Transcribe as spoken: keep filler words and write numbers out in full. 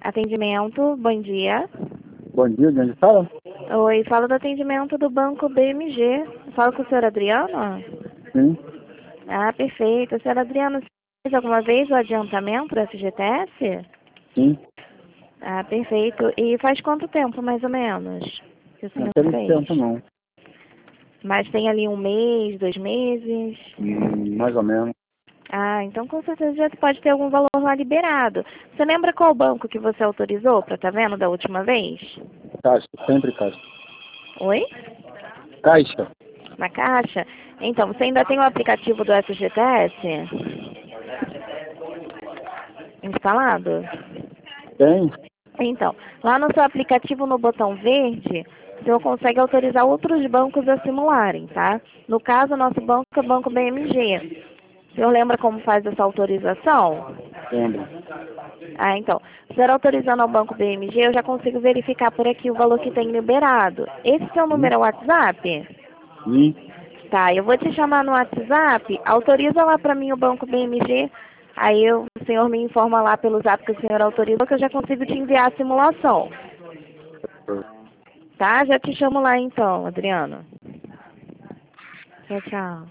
Atendimento, bom dia. Bom dia, de onde fala? Oi, falo do atendimento do Banco B M G. Falo com o senhor Adriano? Sim. Ah, perfeito. Senhor Adriano, você fez alguma vez o adiantamento do F G T S? Sim. Ah, perfeito. E faz quanto tempo, mais ou menos, que o Não senhor tem muito fez? tempo, não. Mas tem ali um mês, dois meses? Hum, mais ou menos. Ah, então com certeza já pode ter algum valor lá liberado. Você lembra qual banco que você autorizou para tá vendo da última vez? Caixa, sempre caixa. Oi? Caixa. Na Caixa? Então, você ainda tem o aplicativo do F G T S instalado? Tem? Então, lá no seu aplicativo, no botão verde, o senhor consegue autorizar outros bancos a simularem, tá? No caso, o nosso banco é o Banco B M G. O senhor lembra como faz essa autorização? Lembro. Ah, então, o senhor autorizando ao Banco B M G, eu já consigo verificar por aqui o valor que tem liberado. Esse seu Sim. número é o WhatsApp? Sim. Tá, eu vou te chamar no WhatsApp, autoriza lá para mim o Banco B M G, aí eu, o senhor me informa lá pelo zap que o senhor autorizou, que eu já consigo te enviar a simulação. Tá? Já te chamo lá então, Adriano. Tchau, tchau.